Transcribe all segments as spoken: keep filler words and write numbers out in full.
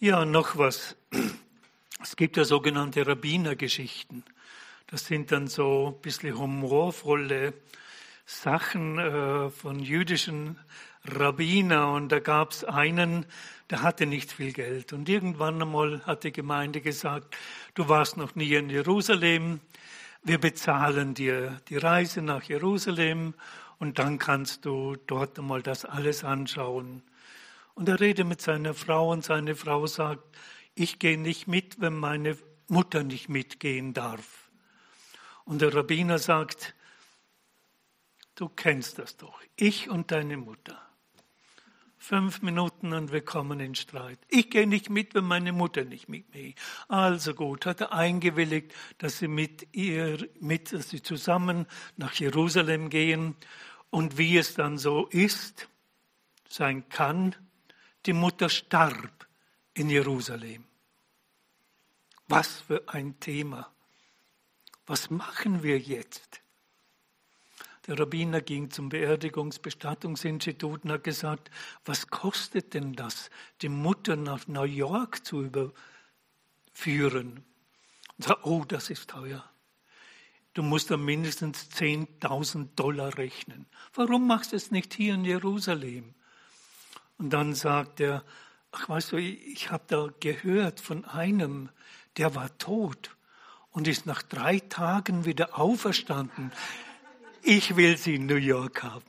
Ja, noch was. Es gibt ja sogenannte Rabbinergeschichten. Das sind dann so ein bisschen humorvolle Sachen äh, von jüdischen Rabbiner. Und da gab es einen, der hatte nicht viel Geld. Und irgendwann einmal hat die Gemeinde gesagt, du warst noch nie in Jerusalem, wir bezahlen dir die Reise nach Jerusalem und dann kannst du dort einmal das alles anschauen. Und er redet mit seiner Frau und seine Frau sagt, ich gehe nicht mit, wenn meine Mutter nicht mitgehen darf. Und der Rabbiner sagt, du kennst das doch, ich und deine Mutter. Fünf Minuten und wir kommen in Streit. Ich gehe nicht mit, wenn meine Mutter nicht mit mir. Also gut, hat er eingewilligt, dass sie mit ihr, mit, dass sie zusammen nach Jerusalem gehen. Und wie es dann so ist, sein kann, die Mutter starb in Jerusalem. Was für ein Thema. Was machen wir jetzt? Der Rabbiner ging zum Beerdigungsbestattungsinstitut und hat gesagt, was kostet denn das, die Mutter nach New York zu überführen? Und sagt, oh, das ist teuer. Du musst dann mindestens zehntausend Dollar rechnen. Warum machst du es nicht hier in Jerusalem? Und dann sagt er, ach weißt du, ich habe da gehört von einem, der war tot und ist nach drei Tagen wieder auferstanden. Ich will sie in New York haben.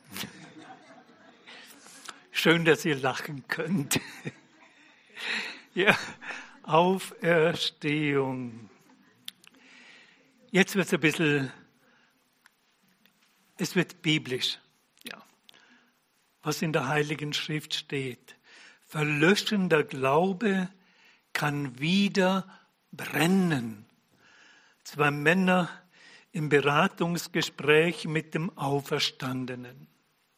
Schön, dass ihr lachen könnt. Ja, Auferstehung. Jetzt wird es ein bisschen, es wird biblisch, ja, was in der Heiligen Schrift steht. Verlöschender Glaube kann wieder brennen. Zwei Männer im Beratungsgespräch mit dem Auferstandenen.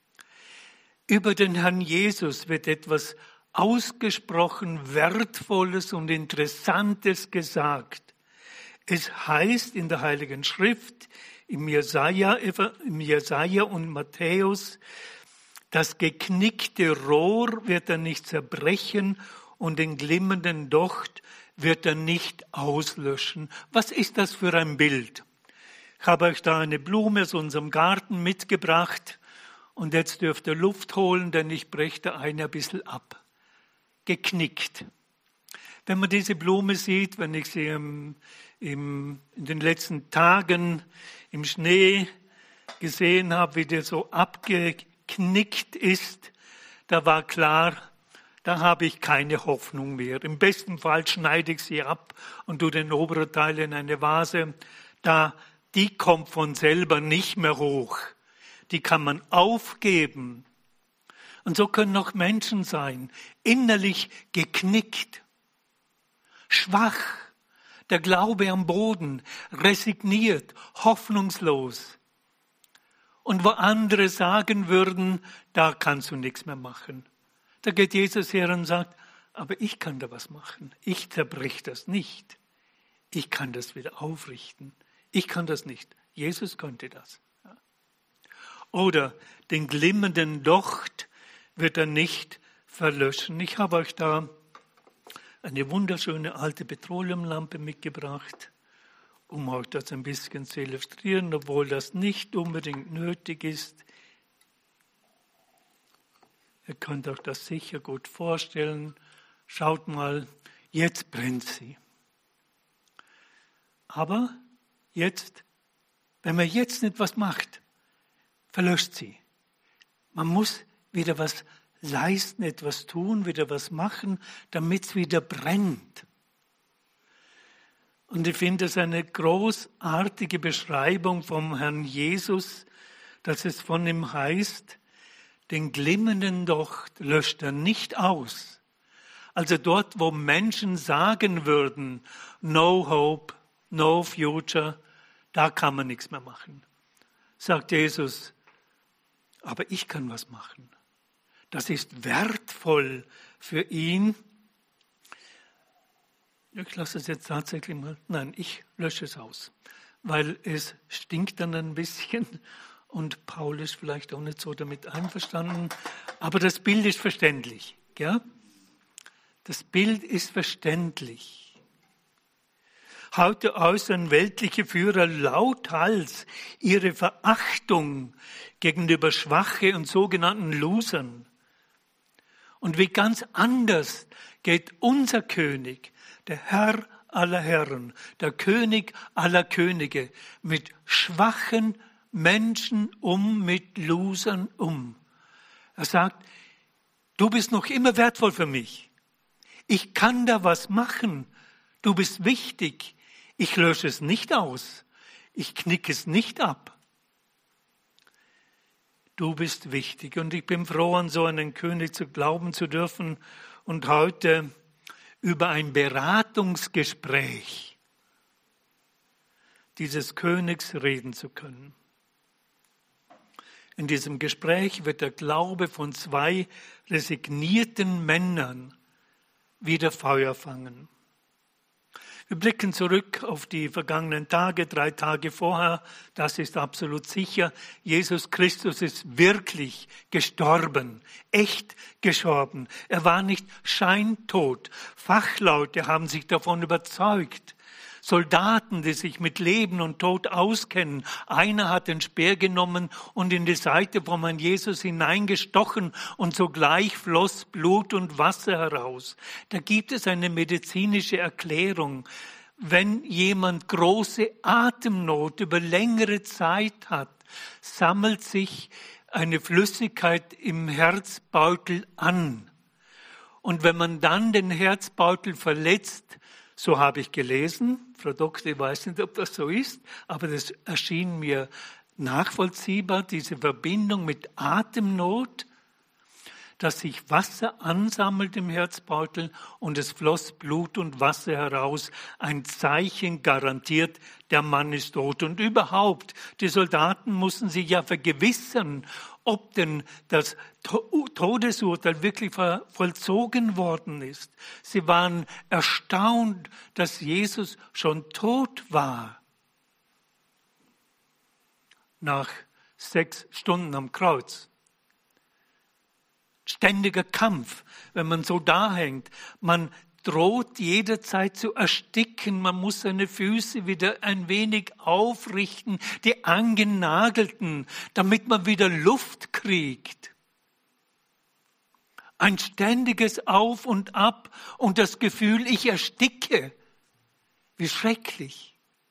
Über den Herrn Jesus wird etwas ausgesprochen Wertvolles und Interessantes gesagt. Es heißt in der Heiligen Schrift, im Jesaja, im Jesaja und Matthäus, das geknickte Rohr wird er nicht zerbrechen und den glimmenden Docht wird er nicht auslöschen. Was ist das für ein Bild? Ich habe euch da eine Blume aus unserem Garten mitgebracht und jetzt dürft ihr Luft holen, denn ich breche da eine ein bisschen ab. Geknickt. Wenn man diese Blume sieht, wenn ich sie im, im, in den letzten Tagen im Schnee gesehen habe, wie der so abgeknickt ist, da war klar, da habe ich keine Hoffnung mehr. Im besten Fall schneide ich sie ab und tue den oberen Teil in eine Vase. Da Die kommt von selber nicht mehr hoch. Die kann man aufgeben. Und so können auch Menschen sein, innerlich geknickt, schwach, der Glaube am Boden, resigniert, hoffnungslos. Und wo andere sagen würden, da kannst du nichts mehr machen. Da geht Jesus her und sagt, aber ich kann da was machen. Ich zerbrech das nicht. Ich kann das wieder aufrichten. Ich kann das nicht. Jesus konnte das. Oder den glimmenden Docht wird er nicht verlöschen. Ich habe euch da eine wunderschöne alte Petroleumlampe mitgebracht, um euch das ein bisschen zu illustrieren, obwohl das nicht unbedingt nötig ist. Ihr könnt euch das sicher gut vorstellen. Schaut mal, jetzt brennt sie. Aber jetzt, wenn man jetzt nicht was macht, verlöscht sie. Man muss wieder was leisten, etwas tun, wieder was machen, damit es wieder brennt. Und ich finde es eine großartige Beschreibung vom Herrn Jesus, dass es von ihm heißt, den glimmenden Docht löscht er nicht aus. Also dort, wo Menschen sagen würden, no hope, no future, da kann man nichts mehr machen. Sagt Jesus, aber ich kann was machen. Das ist wertvoll für ihn. Ich lasse es jetzt tatsächlich mal, nein, ich lösche es aus, weil es stinkt dann ein bisschen und Paul ist vielleicht auch nicht so damit einverstanden, aber das Bild ist verständlich. Ja? Das Bild ist verständlich. Heute äußern weltliche Führer lauthals ihre Verachtung gegenüber Schwache und sogenannten Losern. Und wie ganz anders geht unser König, der Herr aller Herren, der König aller Könige, mit schwachen Menschen um, mit Losern um. Er sagt, du bist noch immer wertvoll für mich. Ich kann da was machen. Du bist wichtig. Ich lösche es nicht aus. Ich knicke es nicht ab. Du bist wichtig. Und ich bin froh, an so einen König zu glauben zu dürfen und heute über ein Beratungsgespräch dieses Königs reden zu können. In diesem Gespräch wird der Glaube von zwei resignierten Männern wieder Feuer fangen. Wir blicken zurück auf die vergangenen Tage, drei Tage vorher. Das ist absolut sicher. Jesus Christus ist wirklich gestorben, echt gestorben. Er war nicht scheintot. Fachleute haben sich davon überzeugt. Soldaten, die sich mit Leben und Tod auskennen. Einer hat den Speer genommen und in die Seite von Herrn Jesus hineingestochen und sogleich floss Blut und Wasser heraus. Da gibt es eine medizinische Erklärung. Wenn jemand große Atemnot über längere Zeit hat, sammelt sich eine Flüssigkeit im Herzbeutel an. Und wenn man dann den Herzbeutel verletzt, so habe ich gelesen, Frau Doktor, ich weiß nicht, ob das so ist, aber das erschien mir nachvollziehbar, diese Verbindung mit Atemnot, dass sich Wasser ansammelt im Herzbeutel und es floss Blut und Wasser heraus. Ein Zeichen garantiert, der Mann ist tot. Und überhaupt, die Soldaten mussten sich ja vergewissern, ob denn das Todesurteil wirklich vollzogen worden ist. Sie waren erstaunt, dass Jesus schon tot war. Nach sechs Stunden am Kreuz. Ständiger Kampf, wenn man so da hängt. Man droht jederzeit zu ersticken. Man muss seine Füße wieder ein wenig aufrichten, die angenagelten, damit man wieder Luft kriegt. Ein ständiges Auf und Ab und das Gefühl, ich ersticke. Wie schrecklich.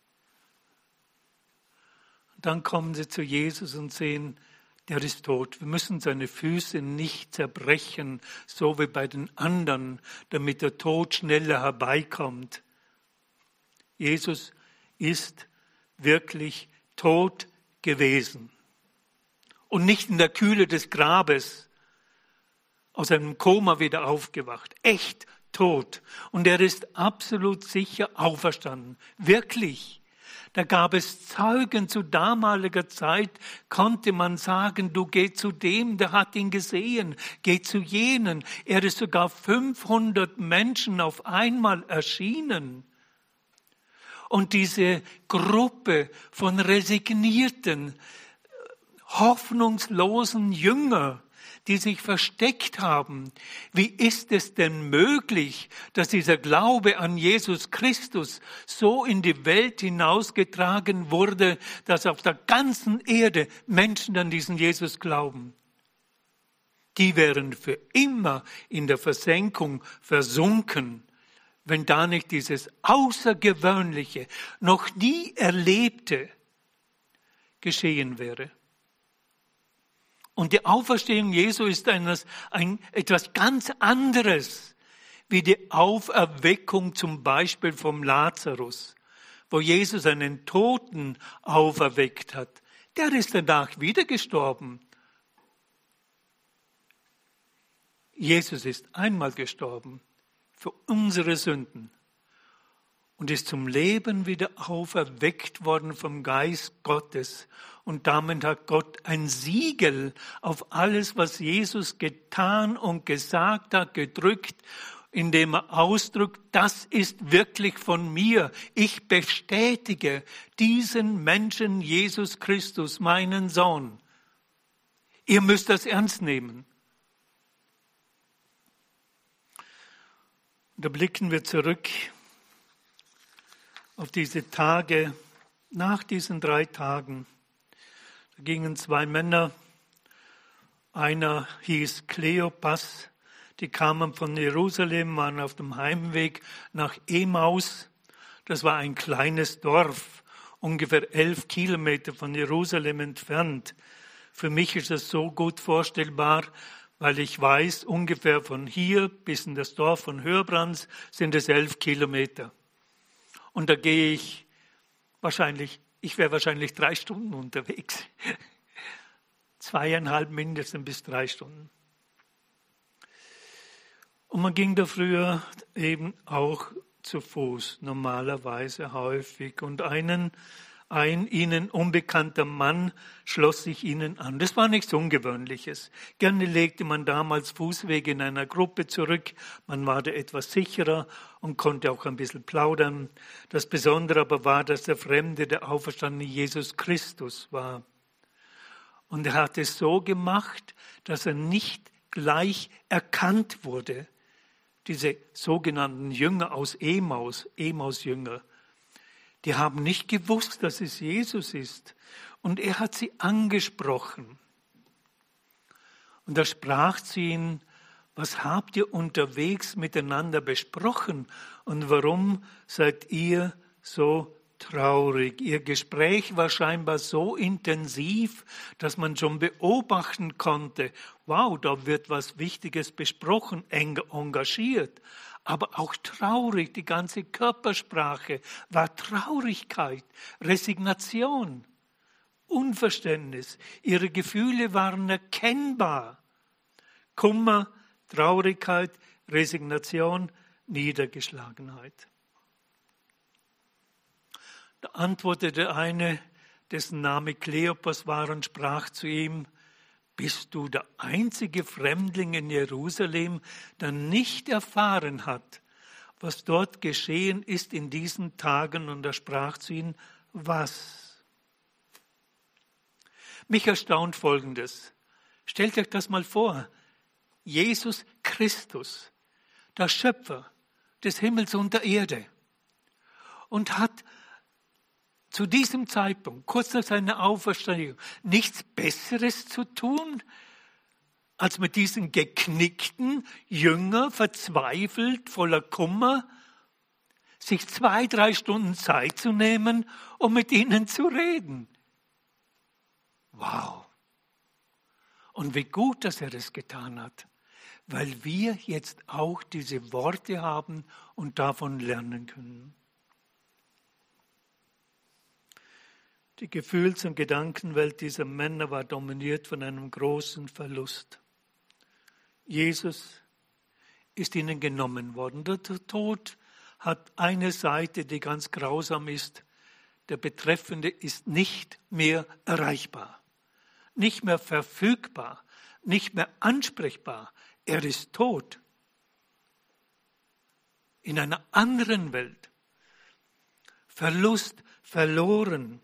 Und dann kommen sie zu Jesus und sehen, der ist tot. Wir müssen seine Füße nicht zerbrechen, so wie bei den anderen, damit der Tod schneller herbeikommt. Jesus ist wirklich tot gewesen. Und nicht in der Kühle des Grabes, aus einem Koma wieder aufgewacht. Echt tot. Und er ist absolut sicher auferstanden. Wirklich. Da gab es Zeugen zu damaliger Zeit, konnte man sagen, du geh zu dem, der hat ihn gesehen, geh zu jenen. Er ist sogar fünfhundert Menschen auf einmal erschienen. Und diese Gruppe von resignierten, hoffnungslosen Jünger, die sich versteckt haben. Wie ist es denn möglich, dass dieser Glaube an Jesus Christus so in die Welt hinausgetragen wurde, dass auf der ganzen Erde Menschen an diesen Jesus glauben? Die wären für immer in der Versenkung versunken, wenn da nicht dieses Außergewöhnliche, noch nie Erlebte geschehen wäre. Und die Auferstehung Jesu ist eines, ein, etwas ganz anderes, wie die Auferweckung zum Beispiel vom Lazarus, wo Jesus einen Toten auferweckt hat. Der ist danach wieder gestorben. Jesus ist einmal gestorben für unsere Sünden und ist zum Leben wieder auferweckt worden vom Geist Gottes. Und damit hat Gott ein Siegel auf alles, was Jesus getan und gesagt hat, gedrückt, indem er ausdrückt, das ist wirklich von mir. Ich bestätige diesen Menschen Jesus Christus, meinen Sohn. Ihr müsst das ernst nehmen. Und da blicken wir zurück auf diese Tage, nach diesen drei Tagen. Da gingen zwei Männer, einer hieß Kleopas, die kamen von Jerusalem, waren auf dem Heimweg nach Emaus. Das war ein kleines Dorf, ungefähr elf Kilometer von Jerusalem entfernt. Für mich ist das so gut vorstellbar, weil ich weiß, ungefähr von hier bis in das Dorf von Hörbrands sind es elf Kilometer. Und da gehe ich wahrscheinlich, ich wäre wahrscheinlich drei Stunden unterwegs. Zweieinhalb mindestens bis drei Stunden. Und man ging da früher eben auch zu Fuß, normalerweise häufig. Und einen, ein ihnen unbekannter Mann schloss sich ihnen an. Das war nichts Ungewöhnliches. Gerne legte man damals Fußwege in einer Gruppe zurück. Man war da etwas sicherer und konnte auch ein bisschen plaudern. Das Besondere aber war, dass der Fremde der auferstandene Jesus Christus war. Und er hat es so gemacht, dass er nicht gleich erkannt wurde. Diese sogenannten Jünger aus Emaus, Emaus-Jünger, die haben nicht gewusst, dass es Jesus ist. Und er hat sie angesprochen. Und da sprach zu ihnen: Was habt ihr unterwegs miteinander besprochen? Und warum seid ihr so traurig? Ihr Gespräch war scheinbar so intensiv, dass man schon beobachten konnte, wow, da wird was Wichtiges besprochen, eng engagiert, aber auch traurig. Die ganze Körpersprache war Traurigkeit, Resignation, Unverständnis. Ihre Gefühle waren erkennbar. Kummer, Traurigkeit, Resignation, Niedergeschlagenheit. Da antwortete eine, dessen Name Kleopas war, und sprach zu ihm: Bist du der einzige Fremdling in Jerusalem, der nicht erfahren hat, was dort geschehen ist in diesen Tagen? Und er sprach zu ihnen: Was? Mich erstaunt Folgendes. Stellt euch das mal vor. Jesus Christus, der Schöpfer des Himmels und der Erde, und hat zu diesem Zeitpunkt, kurz nach seiner Auferstehung, nichts Besseres zu tun, als mit diesen geknickten Jüngern, verzweifelt, voller Kummer, sich zwei, drei Stunden Zeit zu nehmen, um mit ihnen zu reden. Wow! Und wie gut, dass er das getan hat, weil wir jetzt auch diese Worte haben und davon lernen können. Die Gefühls- und Gedankenwelt dieser Männer war dominiert von einem großen Verlust. Jesus ist ihnen genommen worden. Der Tod hat eine Seite, die ganz grausam ist. Der Betreffende ist nicht mehr erreichbar, nicht mehr verfügbar, nicht mehr ansprechbar. Er ist tot. In einer anderen Welt. Verlust, verloren.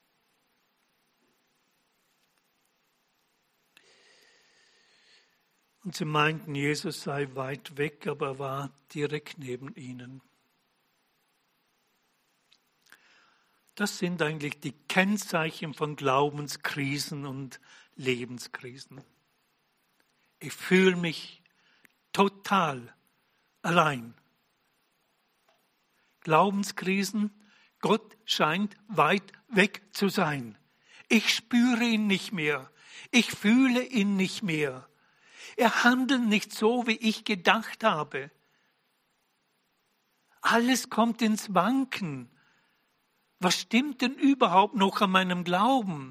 Und sie meinten, Jesus sei weit weg, aber er war direkt neben ihnen. Das sind eigentlich die Kennzeichen von Glaubenskrisen und Lebenskrisen. Ich fühle mich total allein. Glaubenskrisen, Gott scheint weit weg zu sein. Ich spüre ihn nicht mehr. Ich fühle ihn nicht mehr. Er handelt nicht so, wie ich gedacht habe. Alles kommt ins Wanken. Was stimmt denn überhaupt noch an meinem Glauben?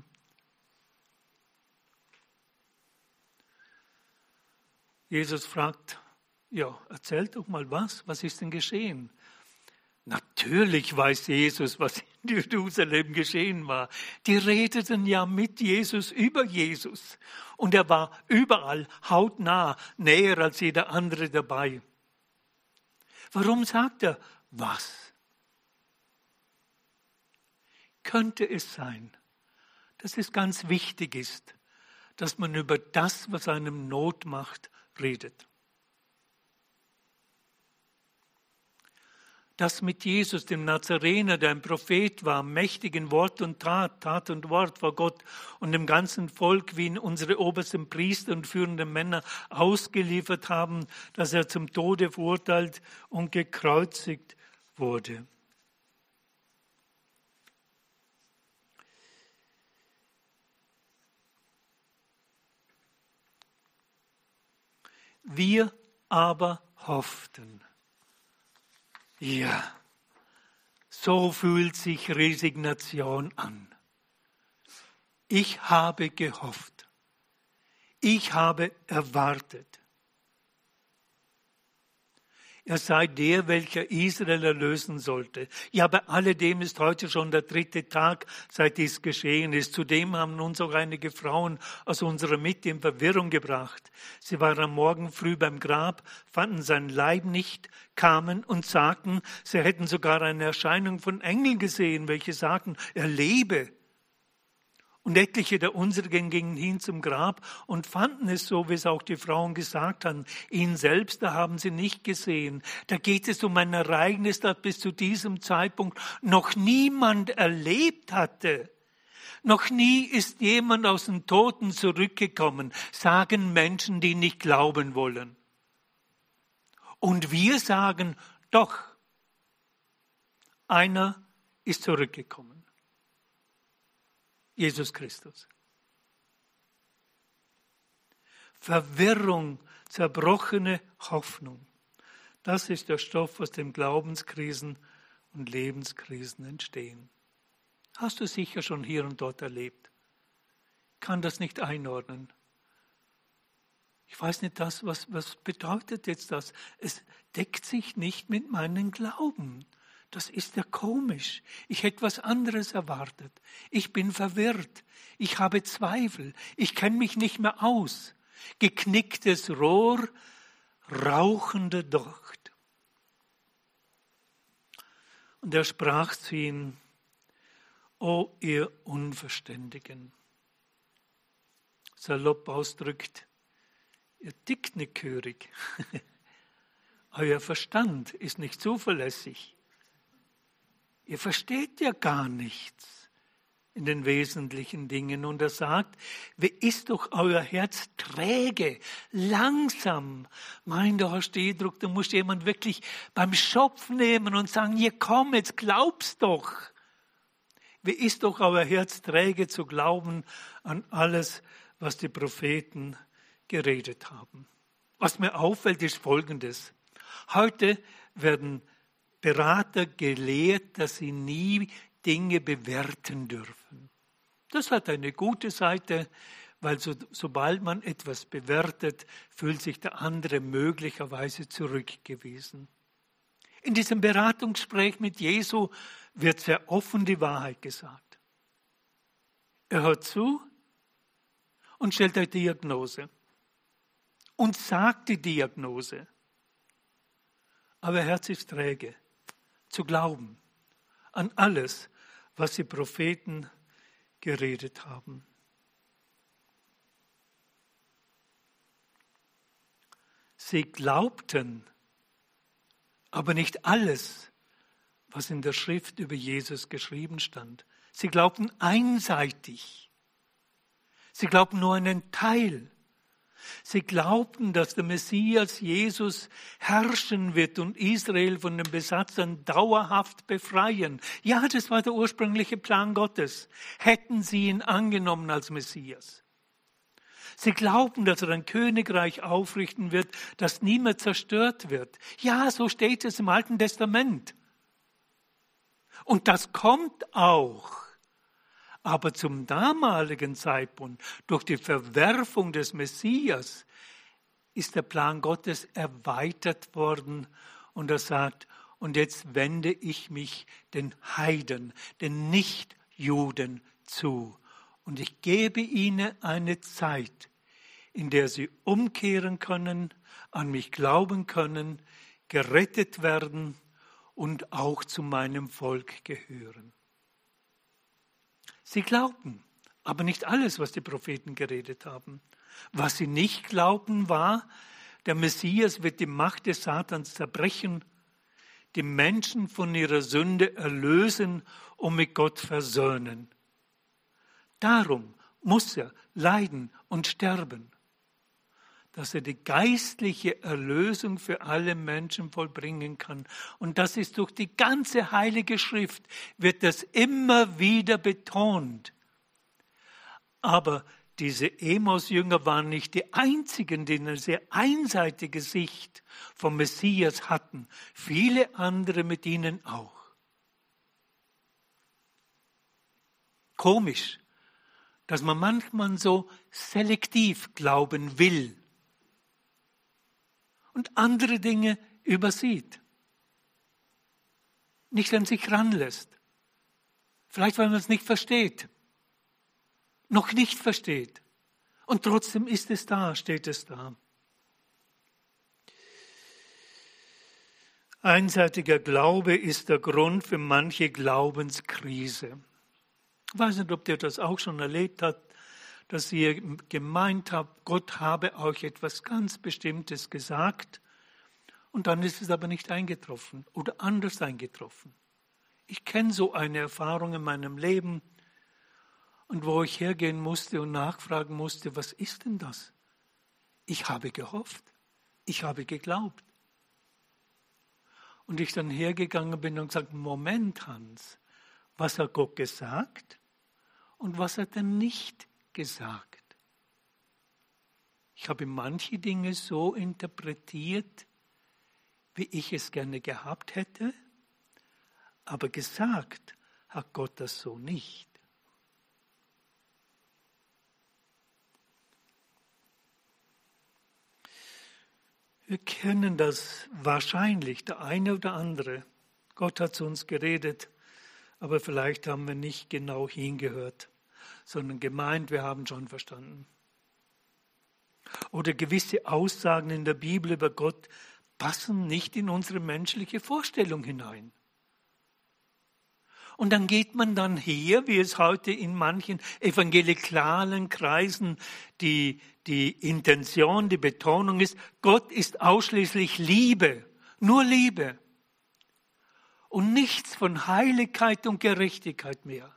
Jesus fragt, ja, erzähl doch mal was, was ist denn geschehen? Natürlich weiß Jesus, was in Jerusalem geschehen war. Die redeten ja mit Jesus über Jesus. Und er war überall hautnah, näher als jeder andere dabei. Warum sagt er was? Könnte es sein, dass es ganz wichtig ist, dass man über das, was einem Not macht, redet? das mit Jesus, dem Nazarener, der ein Prophet war, mächtig in Wort und Tat, Tat und Wort vor Gott und dem ganzen Volk, wie ihn unsere obersten Priester und führenden Männer ausgeliefert haben, dass er zum Tode verurteilt und gekreuzigt wurde. Wir aber hofften. Ja, so fühlt sich Resignation an. Ich habe gehofft. Ich habe erwartet. Er sei der, welcher Israel erlösen sollte. Ja, bei alledem ist heute schon der dritte Tag, seit dies geschehen ist. Zudem haben uns auch einige Frauen aus unserer Mitte in Verwirrung gebracht. Sie waren am Morgen früh beim Grab, fanden seinen Leib nicht, kamen und sagten, sie hätten sogar eine Erscheinung von Engeln gesehen, welche sagten, er lebe. Und etliche der unsrigen gingen hin zum Grab und fanden es so, wie es auch die Frauen gesagt haben. Ihn selbst, da haben sie nicht gesehen. Da geht es um ein Ereignis, das bis zu diesem Zeitpunkt noch niemand erlebt hatte. Noch nie ist jemand aus den Toten zurückgekommen, sagen Menschen, die nicht glauben wollen. Und wir sagen, doch, einer ist zurückgekommen. Jesus Christus. Verwirrung, zerbrochene Hoffnung. Das ist der Stoff, aus dem Glaubenskrisen und Lebenskrisen entstehen. Hast du sicher schon hier und dort erlebt. Kann das nicht einordnen. Ich weiß nicht, das, was, was bedeutet jetzt das? Es deckt sich nicht mit meinem Glauben. Das ist ja komisch. Ich hätte was anderes erwartet. Ich bin verwirrt. Ich habe Zweifel. Ich kenne mich nicht mehr aus. Geknicktes Rohr, rauchende Docht. Und er sprach zu ihnen, o ihr Unverständigen. Salopp ausdrückt, ihr tickt nicht gehörig. Euer Verstand ist nicht zuverlässig. Ihr versteht ja gar nichts in den wesentlichen Dingen. Und er sagt, wie ist doch euer Herz träge, langsam. Mein, da hast du Eindruck, da muss jemand wirklich beim Schopf nehmen und sagen, hier komm, jetzt glaubst doch. Wie ist doch euer Herz träge zu glauben an alles, was die Propheten geredet haben. Was mir auffällt, ist Folgendes. Heute werden Berater gelehrt, dass sie nie Dinge bewerten dürfen. Das hat eine gute Seite, weil so, sobald man etwas bewertet, fühlt sich der andere möglicherweise zurückgewiesen. In diesem Beratungsgespräch mit Jesu wird sehr offen die Wahrheit gesagt. Er hört zu und stellt eine Diagnose und sagt die Diagnose. Aber Herz ist träge. Zu glauben an alles, was die Propheten geredet haben. Sie glaubten, aber nicht alles, was in der Schrift über Jesus geschrieben stand. Sie glaubten einseitig. Sie glaubten nur einen Teil. Sie glaubten, dass der Messias Jesus herrschen wird und Israel von den Besatzern dauerhaft befreien. Ja, das war der ursprüngliche Plan Gottes. Hätten sie ihn angenommen als Messias. Sie glaubten, dass er ein Königreich aufrichten wird, das nie mehr zerstört wird. Ja, so steht es im Alten Testament. Und das kommt auch. Aber zum damaligen Zeitpunkt, durch die Verwerfung des Messias, ist der Plan Gottes erweitert worden. Und er sagt, und jetzt wende ich mich den Heiden, den Nichtjuden zu. Und ich gebe ihnen eine Zeit, in der sie umkehren können, an mich glauben können, gerettet werden und auch zu meinem Volk gehören. Sie glaubten, aber nicht alles, was die Propheten geredet haben. Was sie nicht glaubten, war, der Messias wird die Macht des Satans zerbrechen, die Menschen von ihrer Sünde erlösen und mit Gott versöhnen. Darum muss er leiden und sterben, dass er die geistliche Erlösung für alle Menschen vollbringen kann. Und das ist durch die ganze Heilige Schrift, wird das immer wieder betont. Aber diese Emaus-Jünger waren nicht die einzigen, die eine sehr einseitige Sicht vom Messias hatten. Viele andere mit ihnen auch. Komisch, dass man manchmal so selektiv glauben will und andere Dinge übersieht, nicht an sich ranlässt. Vielleicht, weil man es nicht versteht, noch nicht versteht. Und trotzdem ist es da, steht es da. Einseitiger Glaube ist der Grund für manche Glaubenskrise. Ich weiß nicht, ob ihr das auch schon erlebt habt, dass ihr gemeint habt, Gott habe euch etwas ganz Bestimmtes gesagt und dann ist es aber nicht eingetroffen oder anders eingetroffen. Ich kenne so eine Erfahrung in meinem Leben und wo ich hergehen musste und nachfragen musste, was ist denn das? Ich habe gehofft, ich habe geglaubt. Und ich dann hergegangen bin und gesagt, Moment, Hans, was hat Gott gesagt und was hat er nicht gesagt? Ich habe manche Dinge so interpretiert, wie ich es gerne gehabt hätte, aber gesagt hat Gott das so nicht. Wir kennen das wahrscheinlich, der eine oder andere. Gott hat zu uns geredet, aber vielleicht haben wir nicht genau hingehört, sondern gemeint, wir haben schon verstanden. Oder gewisse Aussagen in der Bibel über Gott passen nicht in unsere menschliche Vorstellung hinein. Und dann geht man dann her, wie es heute in manchen evangelikalen Kreisen die, die Intention, die Betonung ist, Gott ist ausschließlich Liebe, nur Liebe. Und nichts von Heiligkeit und Gerechtigkeit mehr.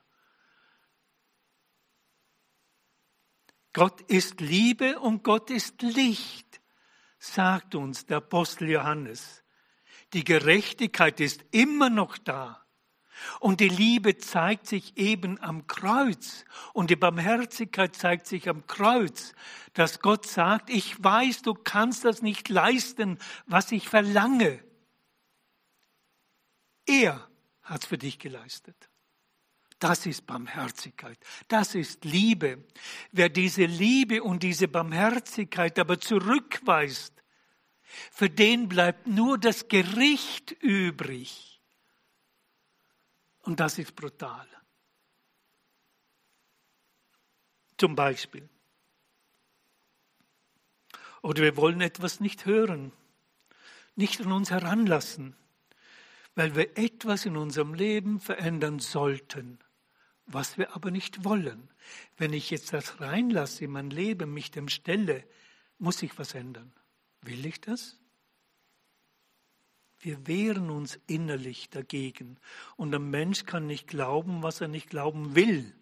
Gott ist Liebe und Gott ist Licht, sagt uns der Apostel Johannes. Die Gerechtigkeit ist immer noch da. Und die Liebe zeigt sich eben am Kreuz. Und die Barmherzigkeit zeigt sich am Kreuz, dass Gott sagt, ich weiß, du kannst das nicht leisten, was ich verlange. Er hat es für dich geleistet. Das ist Barmherzigkeit. Das ist Liebe. Wer diese Liebe und diese Barmherzigkeit aber zurückweist, für den bleibt nur das Gericht übrig. Und das ist brutal. Zum Beispiel. Oder wir wollen etwas nicht hören, nicht an uns heranlassen, weil wir etwas in unserem Leben verändern sollten, was wir aber nicht wollen. Wenn ich jetzt das reinlasse in mein Leben, mich dem stelle, muss ich was ändern. Will ich das? Wir wehren uns innerlich dagegen. Und ein Mensch kann nicht glauben, was er nicht glauben will.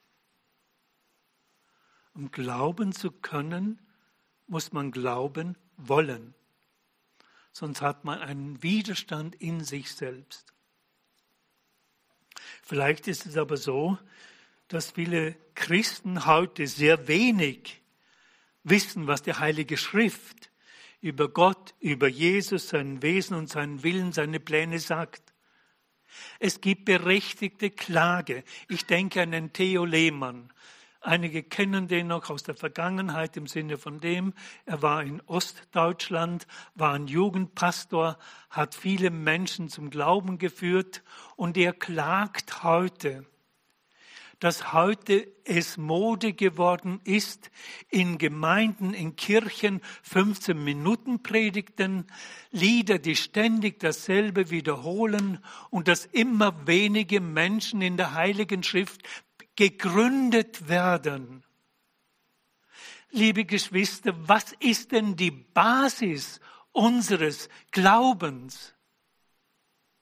Um glauben zu können, muss man glauben wollen. Sonst hat man einen Widerstand in sich selbst. Vielleicht ist es aber so, dass viele Christen heute sehr wenig wissen, was die Heilige Schrift über Gott, über Jesus, sein Wesen und seinen Willen, seine Pläne sagt. Es gibt berechtigte Klage. Ich denke an den Theo Lehmann. Einige kennen den noch aus der Vergangenheit im Sinne von dem, er war in Ostdeutschland, war ein Jugendpastor, hat viele Menschen zum Glauben geführt und er klagt heute, dass heute es Mode geworden ist, in Gemeinden, in Kirchen fünfzehn Minuten Predigten, Lieder, die ständig dasselbe wiederholen und dass immer wenige Menschen in der Heiligen Schrift gegründet werden. Liebe Geschwister, was ist denn die Basis unseres Glaubens?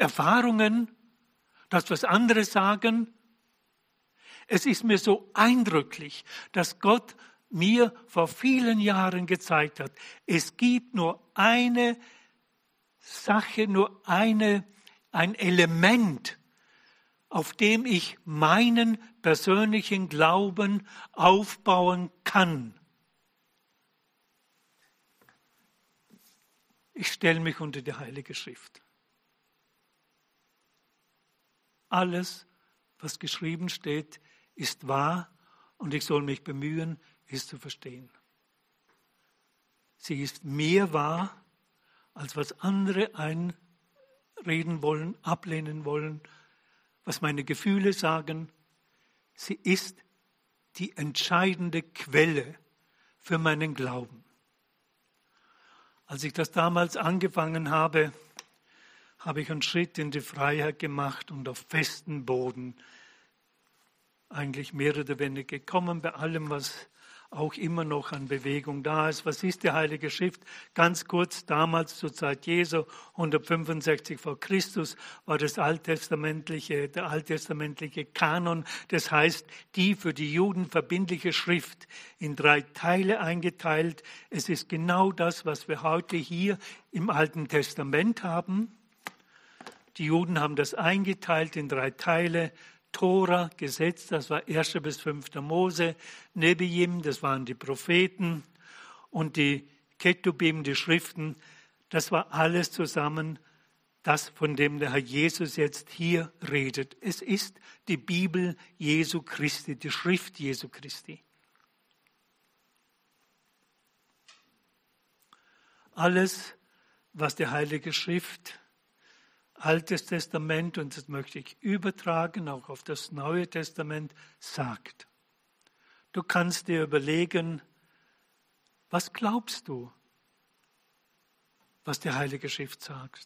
Erfahrungen, das, was andere sagen. Es ist mir so eindrücklich, dass Gott mir vor vielen Jahren gezeigt hat, es gibt nur eine Sache, nur eine, ein Element, auf dem ich meinen persönlichen Glauben aufbauen kann. Ich stelle mich unter die Heilige Schrift. Alles, was geschrieben steht, ist wahr und ich soll mich bemühen, es zu verstehen. Sie ist mehr wahr, als was andere einreden wollen, ablehnen wollen, was meine Gefühle sagen. Sie ist die entscheidende Quelle für meinen Glauben. Als ich das damals angefangen habe, habe ich einen Schritt in die Freiheit gemacht und auf festen Boden eigentlich mehr oder weniger gekommen bei allem, was auch immer noch an Bewegung da ist. Was ist die Heilige Schrift? Ganz kurz, damals zur Zeit Jesu, hundertfünfundsechzig vor Christus, war das alttestamentliche, der alttestamentliche Kanon, das heißt die für die Juden verbindliche Schrift, in drei Teile eingeteilt. Es ist genau das, was wir heute hier im Alten Testament haben. Die Juden haben das eingeteilt in drei Teile. Tora, Gesetz, das war erster bis fünfter Mose, Nebiim, das waren die Propheten und die Ketubim, die Schriften, das war alles zusammen das, von dem der Herr Jesus jetzt hier redet. Es ist die Bibel Jesu Christi, die Schrift Jesu Christi. Alles, was die Heilige Schrift Altes Testament, und das möchte ich übertragen, auch auf das Neue Testament, sagt. Du kannst dir überlegen, was glaubst du, was die Heilige Schrift sagt?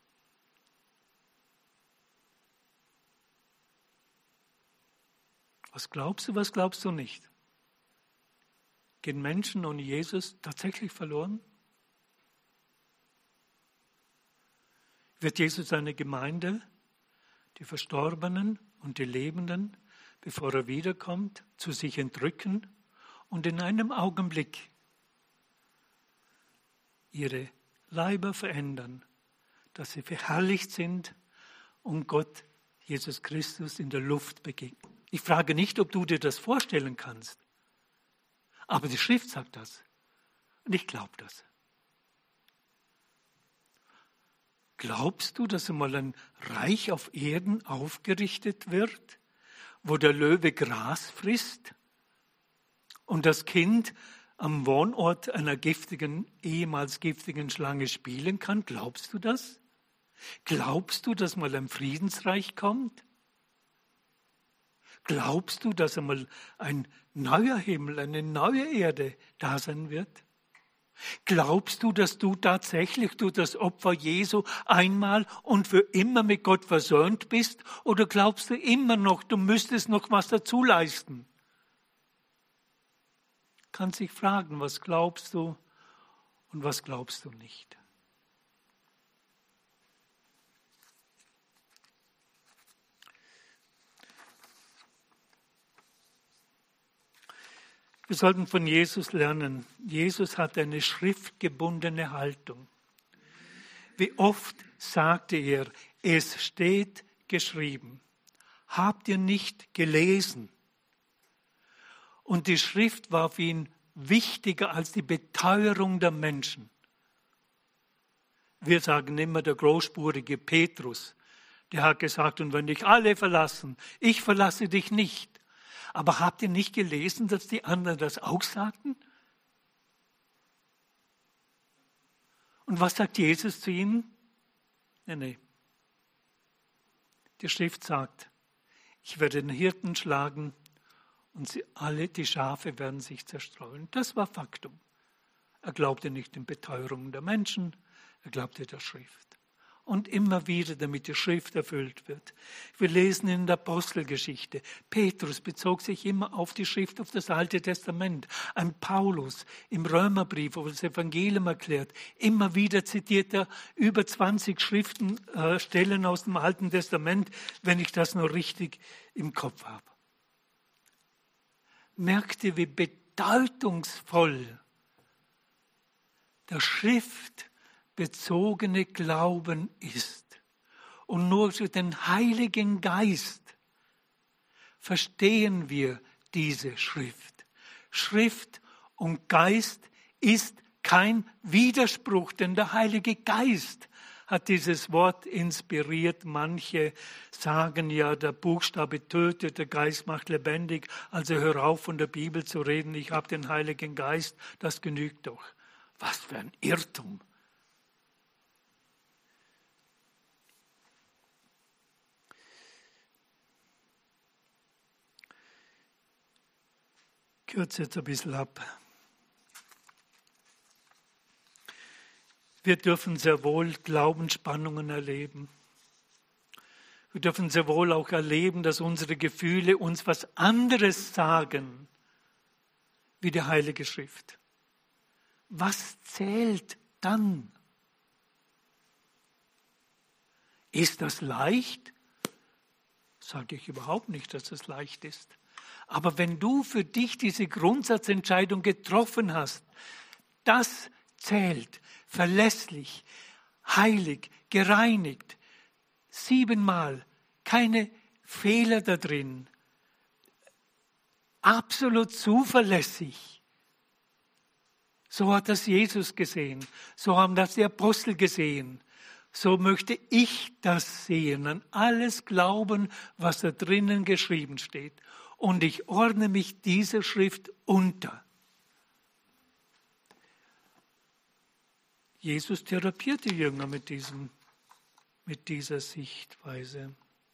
Was glaubst du, was glaubst du nicht? Gehen Menschen ohne Jesus tatsächlich verloren? Wird Jesus seine Gemeinde, die Verstorbenen und die Lebenden, bevor er wiederkommt, zu sich entrücken und in einem Augenblick ihre Leiber verändern, dass sie verherrlicht sind und Gott, Jesus Christus, in der Luft begegnet. Ich frage nicht, ob du dir das vorstellen kannst, aber die Schrift sagt das und ich glaube das. Glaubst du, dass einmal ein Reich auf Erden aufgerichtet wird, wo der Löwe Gras frisst und das Kind am Wohnort einer giftigen, ehemals giftigen Schlange spielen kann? Glaubst du das? Glaubst du, dass mal ein Friedensreich kommt? Glaubst du, dass einmal ein neuer Himmel, eine neue Erde da sein wird? Glaubst du, dass du tatsächlich durch das Opfer Jesu einmal und für immer mit Gott versöhnt bist? Oder glaubst du immer noch, du müsstest noch was dazu leisten? Kannst dich fragen, was glaubst du und was glaubst du nicht? Wir sollten von Jesus lernen. Jesus hat eine schriftgebundene Haltung. Wie oft sagte er, es steht geschrieben. Habt ihr nicht gelesen? Und die Schrift war für ihn wichtiger als die Beteuerung der Menschen. Wir sagen immer der großspurige Petrus, der hat gesagt, und wenn dich alle verlassen, ich verlasse dich nicht. Aber habt ihr nicht gelesen, dass die anderen das auch sagten? Und was sagt Jesus zu ihnen? Nee, nee. Die Schrift sagt, ich werde den Hirten schlagen und sie alle, die Schafe, werden sich zerstreuen. Das war Faktum. Er glaubte nicht den Beteuerungen der Menschen, er glaubte der Schrift. und immer wieder, damit die Schrift erfüllt wird. Wir lesen in der Apostelgeschichte, Petrus bezog sich immer auf die Schrift, auf das Alte Testament. Ein Paulus im Römerbrief, wo er das Evangelium erklärt, immer wieder zitiert er über zwanzig Schriftstellen aus dem Alten Testament, wenn ich das noch richtig im Kopf habe. Merkt ihr, wie bedeutungsvoll der schriftbezogene Glauben ist. Und nur durch den Heiligen Geist verstehen wir diese Schrift. Schrift und Geist ist kein Widerspruch, denn der Heilige Geist hat dieses Wort inspiriert. Manche sagen ja, der Buchstabe tötet, der Geist macht lebendig. Also hör auf, von der Bibel zu reden, ich habe den Heiligen Geist, das genügt doch. Was für ein Irrtum. Ich kürze jetzt ein bisschen ab. Wir dürfen sehr wohl Glaubensspannungen erleben. Wir dürfen sehr wohl auch erleben, dass unsere Gefühle uns was anderes sagen, wie die Heilige Schrift. Was zählt dann? Ist das leicht? Sage ich überhaupt nicht, dass es leicht ist. Aber wenn du für dich diese Grundsatzentscheidung getroffen hast, das zählt, verlässlich, heilig, gereinigt, siebenmal, keine Fehler da drin, absolut zuverlässig. So hat das Jesus gesehen, so haben das die Apostel gesehen. So möchte ich das sehen, an alles glauben, was da drinnen geschrieben steht. Und ich ordne mich dieser Schrift unter. Jesus therapiert die Jünger mit, diesem, mit dieser Sichtweise.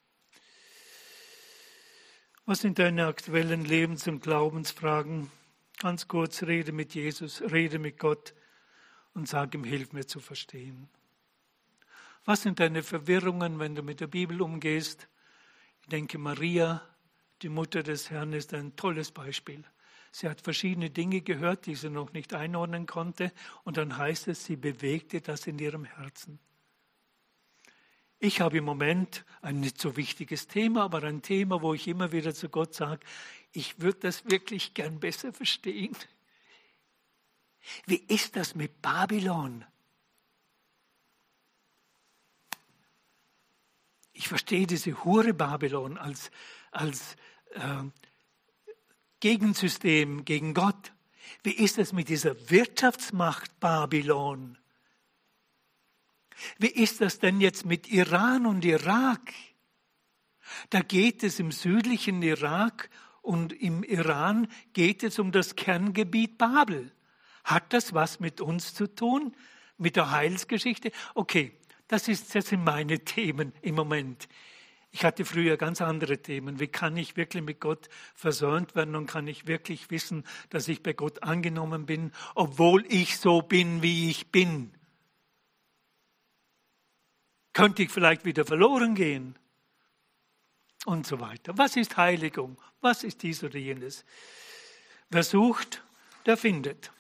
Was sind deine aktuellen Lebens- und Glaubensfragen? Ganz kurz, rede mit Jesus, rede mit Gott und sag ihm, hilf mir zu verstehen. Was sind deine Verwirrungen, wenn du mit der Bibel umgehst? Ich denke, Maria, die Mutter des Herrn, ist ein tolles Beispiel. Sie hat verschiedene Dinge gehört, die sie noch nicht einordnen konnte. Und dann heißt es, sie bewegte das in ihrem Herzen. Ich habe im Moment ein nicht so wichtiges Thema, aber ein Thema, wo ich immer wieder zu Gott sage, ich würde das wirklich gern besser verstehen. Wie ist das mit Babylon? Ich verstehe diese Hure Babylon als, als äh, Gegensystem gegen Gott. Wie ist es mit dieser Wirtschaftsmacht Babylon? Wie ist das denn jetzt mit Iran und Irak? Da geht es im südlichen Irak und im Iran geht es um das Kerngebiet Babel. Hat das was mit uns zu tun? Mit der Heilsgeschichte? Okay, das, ist, das sind meine Themen im Moment. Ich hatte früher ganz andere Themen. Wie kann ich wirklich mit Gott versöhnt werden und kann ich wirklich wissen, dass ich bei Gott angenommen bin, obwohl ich so bin, wie ich bin? Könnte ich vielleicht wieder verloren gehen? Und so weiter. Was ist Heiligung? Was ist dies oder jenes? Wer sucht, der findet.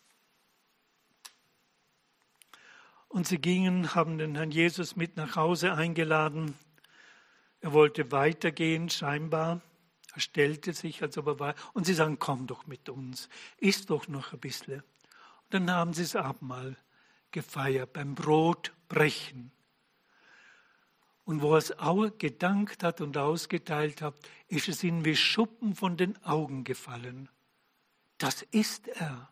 Und sie gingen, haben den Herrn Jesus mit nach Hause eingeladen. Er wollte weitergehen, scheinbar. Er stellte sich, als ob er war. Und sie sagen, komm doch mit uns, iss doch noch ein bisschen. Und dann haben sie das Abendmahl gefeiert, beim Brotbrechen. Und wo er es gedankt hat und ausgeteilt hat, ist es ihnen wie Schuppen von den Augen gefallen. Das ist er.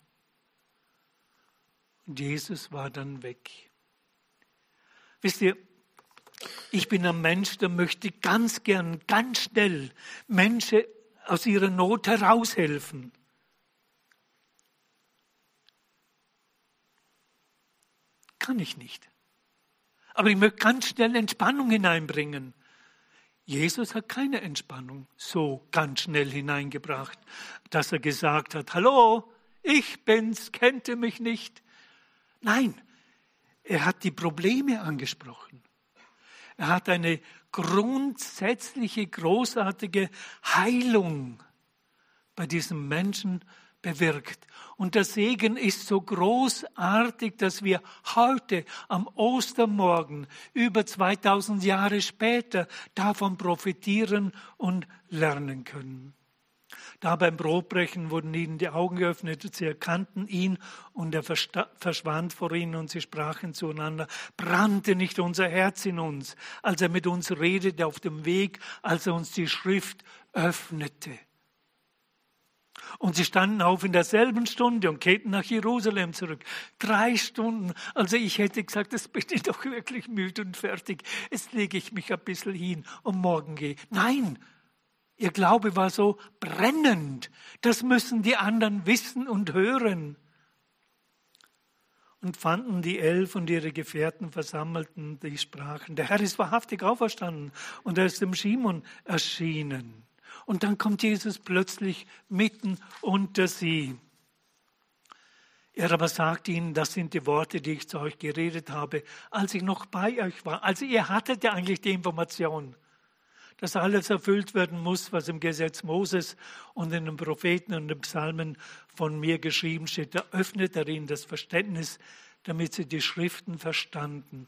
Und Jesus war dann weg. Wisst ihr, ich bin ein Mensch, der möchte ganz gern, ganz schnell Menschen aus ihrer Not heraushelfen. Kann ich nicht. Aber ich möchte ganz schnell Entspannung hineinbringen. Jesus hat keine Entspannung so ganz schnell hineingebracht, dass er gesagt hat, hallo, ich bin's, kennt ihr mich nicht? Nein, er hat die Probleme angesprochen. Er hat eine grundsätzliche, großartige Heilung bei diesem Menschen bewirkt. Und der Segen ist so großartig, dass wir heute am Ostermorgen, über zweitausend Jahre später, davon profitieren und lernen können. Da beim Brotbrechen wurden ihnen die Augen geöffnet, sie erkannten ihn und er verschwand vor ihnen und sie sprachen zueinander, brannte nicht unser Herz in uns, als er mit uns redete auf dem Weg, als er uns die Schrift öffnete. Und sie standen auf in derselben Stunde und kehrten nach Jerusalem zurück. Drei Stunden. Also ich hätte gesagt, jetzt bin ich doch wirklich müde und fertig. Jetzt lege ich mich ein bisschen hin und morgen gehe. Nein, ihr Glaube war so brennend. Das müssen die anderen wissen und hören. Und fanden die Elf und ihre Gefährten versammelten, die sprachen, der Herr ist wahrhaftig auferstanden und er ist dem Simon erschienen. Und dann kommt Jesus plötzlich mitten unter sie. Er aber sagt ihnen, das sind die Worte, die ich zu euch geredet habe, als ich noch bei euch war. Also ihr hattet ja eigentlich die Information, dass alles erfüllt werden muss, was im Gesetz Moses und in den Propheten und den Psalmen von mir geschrieben steht. Da öffnet er ihnen das Verständnis, damit sie die Schriften verstanden.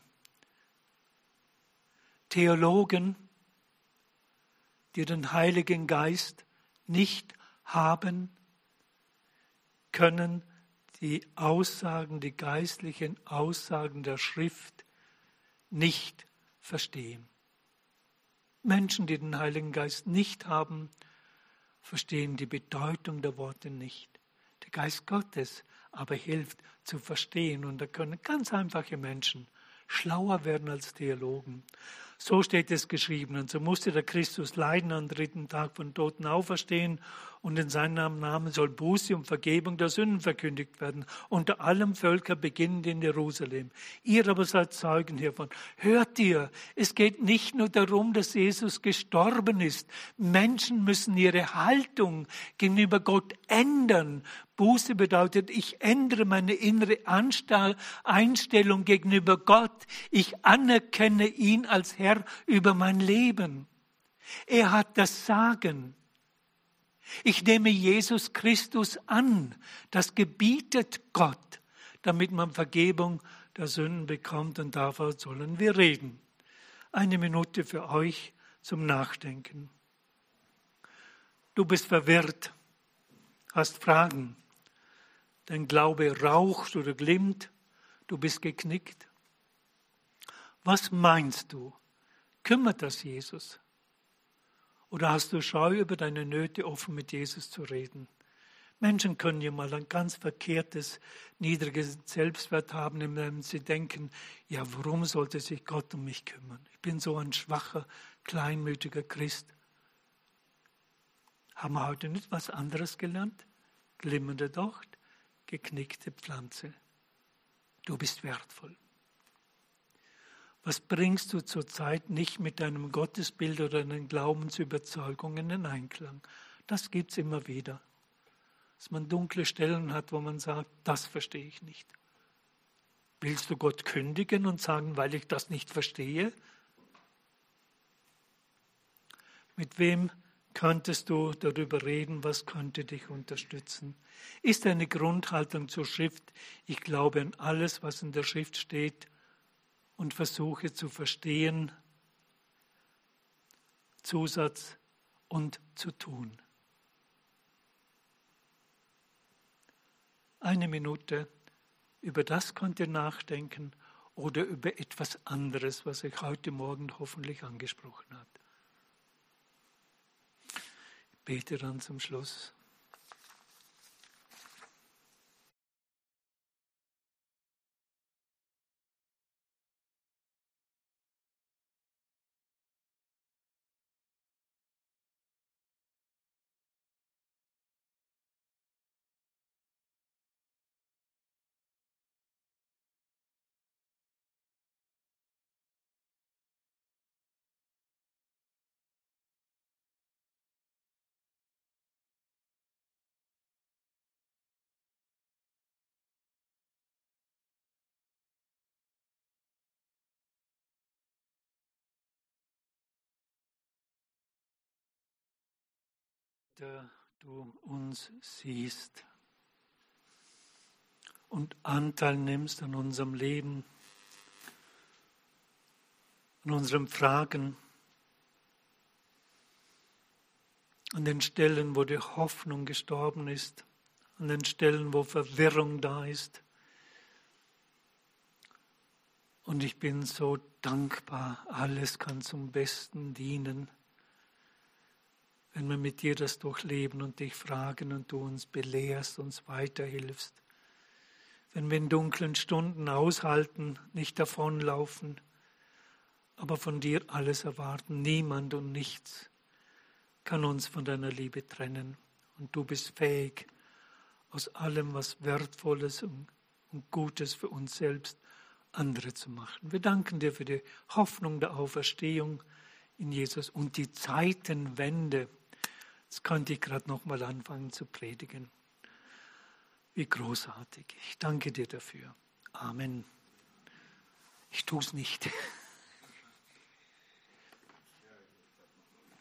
Theologen, die den Heiligen Geist nicht haben, können die Aussagen, die geistlichen Aussagen der Schrift nicht verstehen. Menschen, die den Heiligen Geist nicht haben, verstehen die Bedeutung der Worte nicht. Der Geist Gottes aber hilft zu verstehen und da können ganz einfache Menschen schlauer werden als Theologen. So steht es geschrieben. Und so musste der Christus leiden, am dritten Tag von Toten auferstehen und in seinem Namen soll Buße und Vergebung der Sünden verkündigt werden. Unter allem Völker beginnend in Jerusalem. Ihr aber seid Zeugen hiervon. Hört ihr, es geht nicht nur darum, dass Jesus gestorben ist. Menschen müssen ihre Haltung gegenüber Gott ändern. Buße bedeutet, ich ändere meine innere Einstellung gegenüber Gott. Ich anerkenne ihn als Herr über mein Leben. Er hat das Sagen. Ich nehme Jesus Christus an. Das gebietet Gott, damit man Vergebung der Sünden bekommt und davon sollen wir reden. Eine Minute für euch zum Nachdenken. Du bist verwirrt, hast Fragen. Dein Glaube raucht oder glimmt, du bist geknickt. Was meinst du? Kümmert das Jesus? Oder hast du Scheu, über deine Nöte offen mit Jesus zu reden? Menschen können ja mal ein ganz verkehrtes, niedriges Selbstwert haben, indem sie denken, ja, warum sollte sich Gott um mich kümmern? Ich bin so ein schwacher, kleinmütiger Christ. Haben wir heute nicht was anderes gelernt? Glimmende Docht, geknickte Pflanze. Du bist wertvoll. Was bringst du zurzeit nicht mit deinem Gottesbild oder deinen Glaubensüberzeugungen in Einklang? Das gibt es immer wieder. Dass man dunkle Stellen hat, wo man sagt, das verstehe ich nicht. Willst du Gott kündigen und sagen, weil ich das nicht verstehe? Mit wem könntest du darüber reden, was könnte dich unterstützen? Ist deine Grundhaltung zur Schrift, ich glaube an alles, was in der Schrift steht und versuche zu verstehen, Zusatz und zu tun. Eine Minute, über das könnt ihr nachdenken oder über etwas anderes, was euch heute Morgen hoffentlich angesprochen hat. Ich bete dann zum Schluss. der du uns siehst und Anteil nimmst an unserem Leben, an unseren Fragen, an den Stellen, wo die Hoffnung gestorben ist, an den Stellen, wo Verwirrung da ist. Und ich bin so dankbar, alles kann zum Besten dienen, wenn wir mit dir das durchleben und dich fragen und du uns belehrst, uns weiterhilfst. Wenn wir in dunklen Stunden aushalten, nicht davonlaufen, aber von dir alles erwarten. Niemand und nichts kann uns von deiner Liebe trennen. Und du bist fähig, aus allem, was Wertvolles und Gutes für uns selbst, andere zu machen. Wir danken dir für die Hoffnung der Auferstehung in Jesus und die Zeitenwende. Jetzt könnte ich gerade noch mal anfangen zu predigen. Wie großartig. Ich danke dir dafür. Amen. Ich tue es nicht.